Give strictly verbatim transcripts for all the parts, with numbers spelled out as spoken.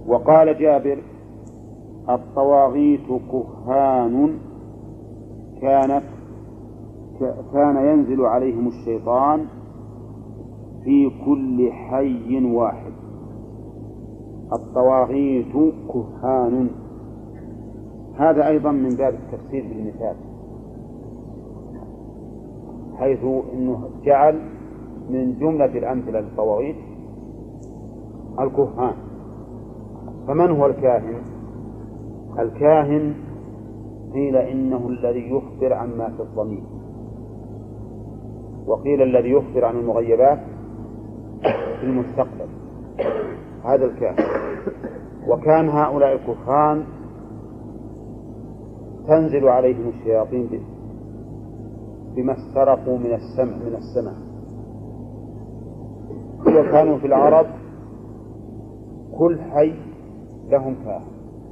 وقال جابر: الطواغيت كهان كانت كان ينزل عليهم الشيطان في كل حي واحد. الطواغيت كهان، هذا أيضا من باب التفسير بالمثال، حيث أنه جعل من جملة الأمثلة للطواغيت الكهان. فمن هو الكاهن؟ الكاهن قيل إنه الذي يخبر عما في الضمير، وقيل الذي يخبر عن المغيبات في المستقبل، هذا الكاهن. وكان هؤلاء الكهان تنزل عليهم الشياطين بما استرقوا من السمع من السماء. وكانوا في العرب كل حي لهم كاهن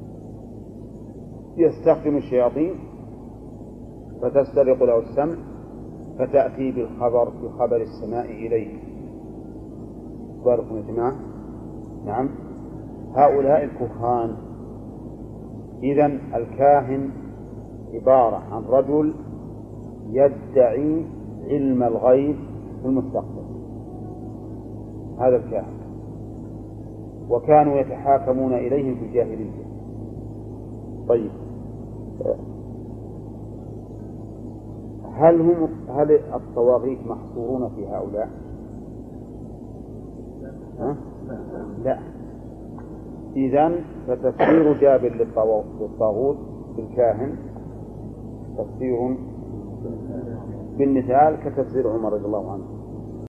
يستخدم الشياطين فتسترق له السمع فتأتي بالخبر بخبر السماء إليه. باركم يا جماعة. نعم، هؤلاء الكهان. إذن الكاهن عبارة عن رجل يدعي علم الغيب في المستقبل، هذا الكاهن. وكانوا يتحاكمون إليهم في الجاهلية. طيب، هل هم هل الطواغيت محصورون في هؤلاء؟ ها؟ لا. إذن فتفسير جابر للطاغوت بالكاهن تفسير بالمثال كتفسير عمر رضي الله عنه.